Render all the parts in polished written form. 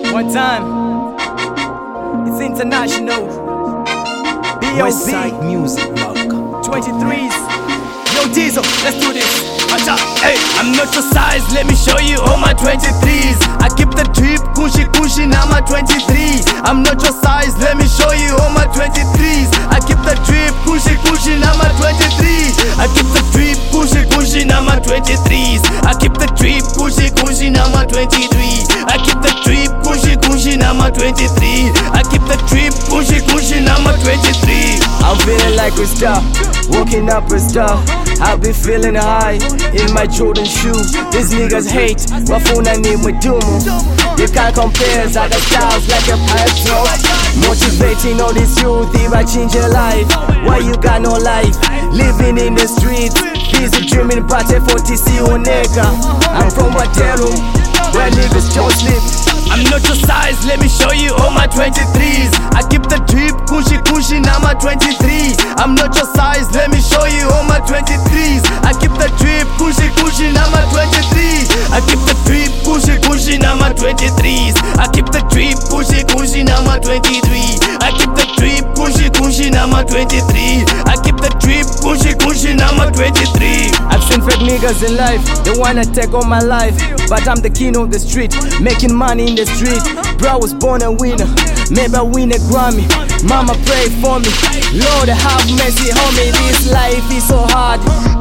One time, it's international. Westside Music Blog 23s. Yo Diesel, let's do this. Hey, I'm not your size, let me show you all my 23s. I keep the drip, Gucci, now my 23. I'm not your size, let me show you all my 23s. I keep the drip, Gucci, now my 23. I keep the drip, Gucci, now my 23s. I keep the drip, Gucci, now my 23. I keep the drip, Gucci, now my 23. I keep the drip, Gucci, now my 23. I'm feeling like a star, walking up a star. I'll be feeling high in my Jordan shoes. These niggas hate, wafuna ni mwidumu. You can't compare, I got styles like a petrol. Motivating all this youth, if I change your life. Why you got no life? Living in the streets, busy dreaming about a 40C nigga. I'm from Watero, where niggas don't sleep. I'm not your size, let me show you all my 23s. I keep the drip, Gucci, now my 23. I'm not your size, let me show you all my 23s. I keep the drip, Gucci, now my 23. I keep the drip, Gucci, now my 23s. I keep the drip, Gucci, now my 23. I keep the drip, Gucci, now my 23. I keep the drip, Gucci, now my 23. I've seen fake niggas in life, they wanna take on my life. But I'm the king of the street, making money in the street. Bro was born a winner, maybe I win a Grammy. Mama pray for me, Lord have mercy homie. This life is so hard.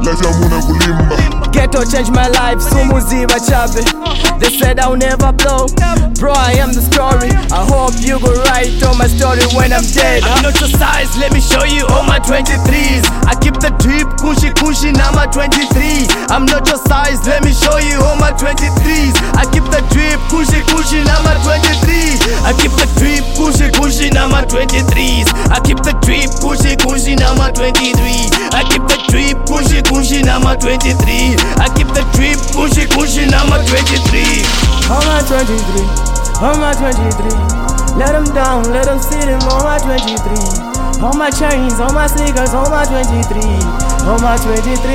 Ghetto changed my life, Sumuzi Bachabe. They said I'll never blow, bro I am the story. I hope you go write on my story when I'm dead. I'm not your size, let me show you all my 23s. I keep the drip, Gucci, now my 23. I'm not your size, let me show you all my 23s. I keep the drip, Gucci, now my 23. I keep the drip, Gucci, now my 23s. I keep the drip, Gucci, now my 23. I keep the drip, Gucci, now my 23. I keep the drip, Gucci, now my 23. On my 23, on my 23. Let them down, let them see them on my 23. On my chains, on my sneakers, on my 23. On my 23.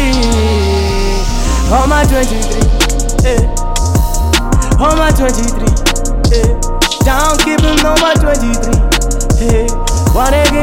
On my 23. On my 23. Down, keep them on my 23. Wanna